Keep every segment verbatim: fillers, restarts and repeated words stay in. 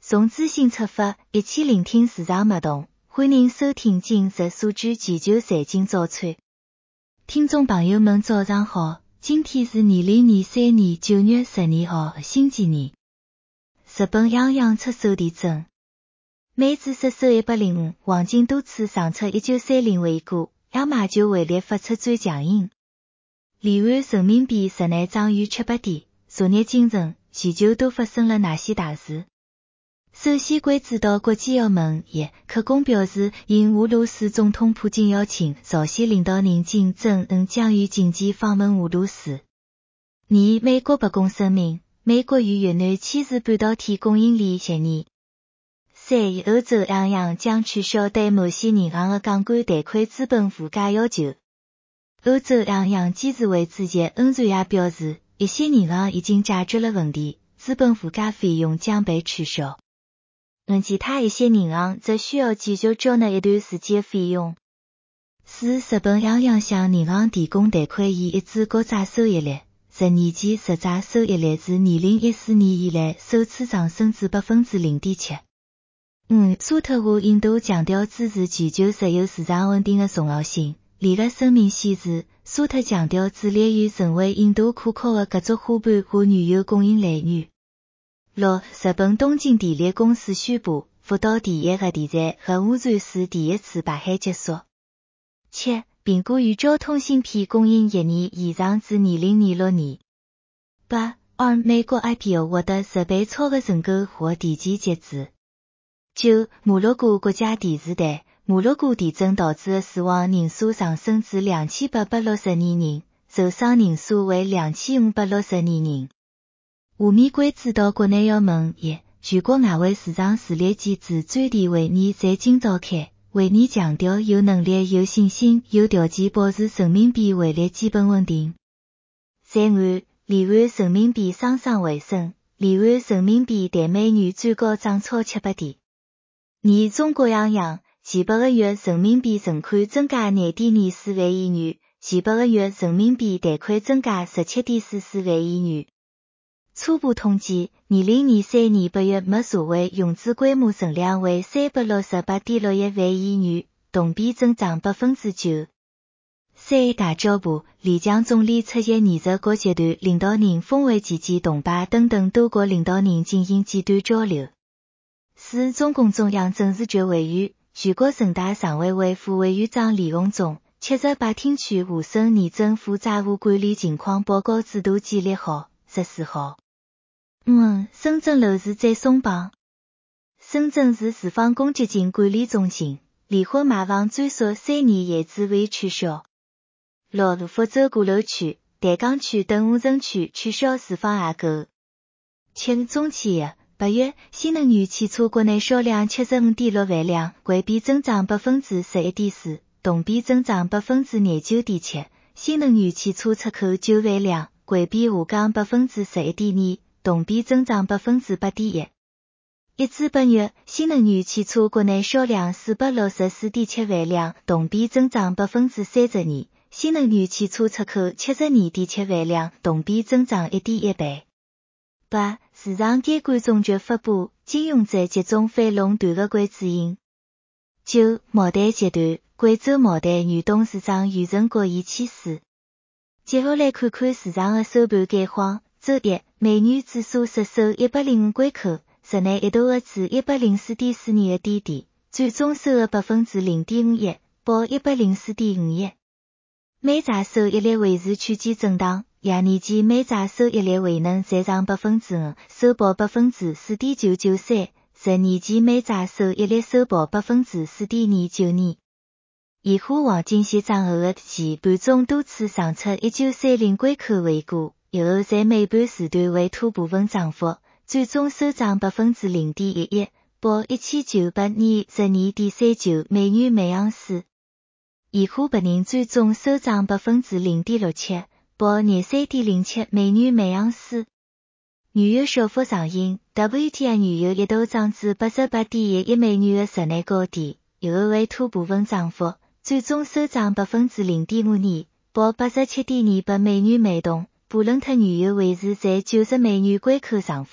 从资讯出发，一起聆听市场脉动。欢迎收听今日数据全球财经早餐。听众朋友们早上好，今天是二零二三年九月十二号星期二。日本央行出手提振，美指失守一百零五，黄金多次上出一九三零回顾，亚马就汇率发出最强音。离岸人民币日内涨逾七百点，昨日今晨全球都发生了哪些大事？首先关注到国际澳门业，克宫表示，应俄罗斯总统普京邀请，朝鲜领导人金正恩将于近期访问俄罗斯。二、美国白宫声明，美国与越南签署半导体供应链协议。三、欧洲央行将取消对某些银行的杠杆贷款资本负债要求。欧洲央行监事会主席恩瑞亚表示，一些银行已经解决了问题，资本负债费用将被取消。而其他一些银行则需要继续缴纳一段时间的费用。四、日本央行向银行提供贷款以抑制国债收益率，十年期实债收益率自二零一四年以来首次上升至 百分之零点七。五、沙特和印度强调支持全球石油市场稳定的重要性，联合声明显示，沙特强调致力于成为印度可靠的合作伙伴和原油供应来源。六、日本东京电力公司宣布，福岛第一核电站核污染水第一次排海结束。七、苹果宇宙通芯片供应一年延长至二零二六年。八、二、美国 I P O 获得十倍超额认购或提前截止。九、摩洛哥国家电视台，摩洛哥地震导致的死亡人数上升至两千八百六十二人，受伤人数为两千五百六十二人。下面关注到国内澳门业，全国外汇市场处理机制专题会议在今召开，会议强调有能力、有信心、有条件保持人民币汇率基本稳定。在岸，离岸人民币双双回升，离岸人民币对美元最高涨超七百点。二、中国央行前八个月人民币存款增加廿点二四万亿元，前八个月人民币贷款增加十七点四四万亿元。初步统计，二零二三年八月末社会融资规模存量为三百六十八点六一万亿元，同比增长百分之九。三、外交部，李强总理出席二十国集团领导人峰会期间同拜登等多国领导人进行简短交流。四、中共中央政治局委员、全国人大常委会副委员长李鸿忠七日把听取沪深拟政府债务管理情况报告制度建立好，十四号。五、深圳楼市再松绑。深圳市住房公积金管理中心离婚买房追溯三年限制未取消。六、福州鼓楼区、淡江区等五城区取消住房限购。七、中汽业，八月新能源汽车国内销量七十五点六万辆，环比增长百分之十一点四，同比增长百分之廿九点七。新能源汽车出口九万辆，环比下降百分之十一点二。同比增长百分之八点一。一至八月，新能源汽车国内销量四百六十四点七万辆，同比增长百分之三十二。新能源汽车出口七十二点七万辆，同比增长一点一倍。八、市场监管总局发布金融债集中反垄断的管制令。九、茅台集团，贵州茅台原董事长余承国已去世。接下来看看市场的收盘概况。周一，美元指数失守一百零五关口，日内一度的至一百零四点四二个低点，最终收了百分之零点五一，报一百零四点五一。美债收益率维持区间震荡，廿年期美债收益率未能再上百分之五，收报百分之四点九九三，十年期美债收益率收报百分之四点二九二。现货黄金协涨后的前盘中多次上出一九三零关口回顾。以后在尾盘时段为突部分涨幅，最终收涨百分之零点一一，报一千九百二十二点三九美元每盎司。现货白银最终收涨百分之零点六七，报廿三点零七美元每盎司。原油小幅上行 ，W T I 原油一度涨至八十八点一一美元的日内高点，以后为突部分涨幅，最终收涨百分之零点五二，报八十七点二八美元每桶。布伦特原油维持在九十美元关口上方，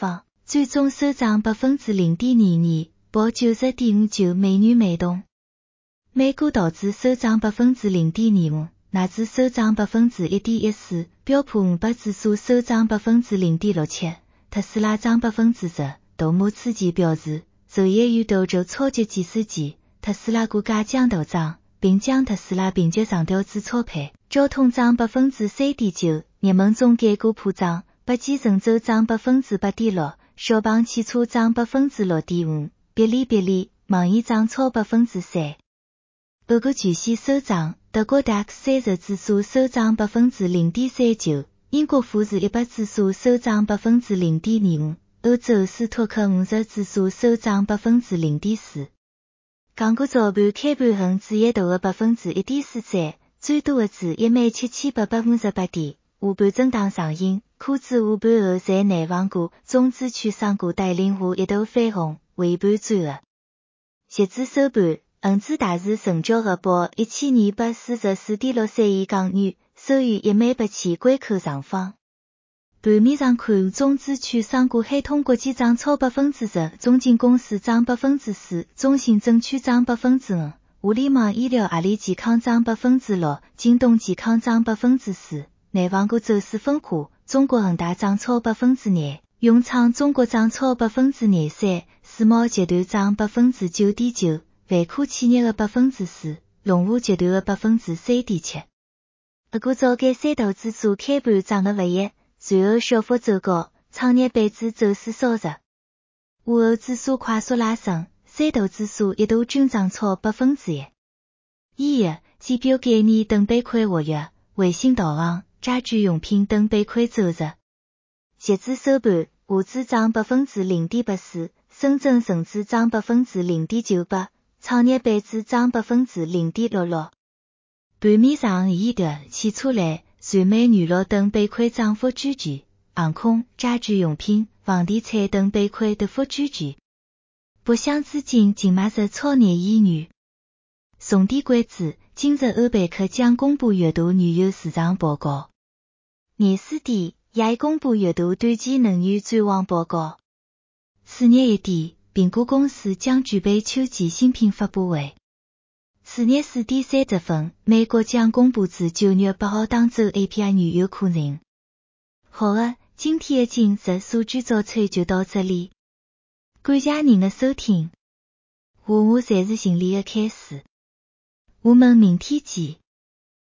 最终收涨百分之零点二二，报九十点五九美元每吨。美股道指收涨百分之零点二五，纳指收涨百分之一点一四，标普五百指数收涨百分之零点六七，特斯拉涨百分之十。杜马此前表示，受益于道琼超级指数季，特斯拉股价将大涨，并将特斯拉评级上调至操盘。交通涨百分之三点九，热门中概股普涨，北汽神州涨百分之八点六，小鹏汽车涨百分之六点五，哔哩哔哩、网易涨超百分之三。欧股全线收涨，德国 D A X 三十指数收涨百分之零点三九，英国富时一百指数收涨百分之零点二五，欧洲斯托克五十指数收涨百分之零点四。港股早盘开盘横至一大的百分之一点四三，最多的至一万七千八百五十八点，下盘震荡上行，科指下盘后在内房股、中资券商股带领下一度翻红，尾盘转弱。截至收盘，恒指大市成交额报一千二百四十四点六三亿港元，收于一万八千关口上方。盘面上看，中资券商股海通国际涨超百分之十，中金公司涨百分之四，中信证券涨百分之五，互联网医疗阿里健康涨百分之六，京东健康涨百分之四。内房股走势分化，中国恒大涨超百分之廿，永昌中国涨超百分之廿三，世茂集团涨百分之九点九，万科企业的百分之四，龙湖集团的百分之三点七。不过早间三大指数开盘涨得不一，随后小幅走高，创业板指走势稍弱。午后指数快速拉升，三大指数一度均涨超百分之一。医药、机票概念等板块活跃，卫星导航、家居用品等板块走弱。截至收盘，沪指涨百分之零点八四，深圳成指涨百分之零点九八，创业板指涨百分之零点六六。盘面上，医疗、汽车类、传媒娱乐等板块涨幅居前，航空、家居用品、房地产等板块跌幅居前。北向资金净买入超廿亿元。重点关注，今日欧佩克将公布月度原油市场报告。廿四点，也公布月度短期能源展望报告。次日一点，苹果公司将举办秋季新品发布会。次日四点三十分，美国将公布至九月八号当周 A P I 原油库存。好的，今天的今日数据早餐就到这里。感谢您的收听。话话侪是心理的开始。我们明天见。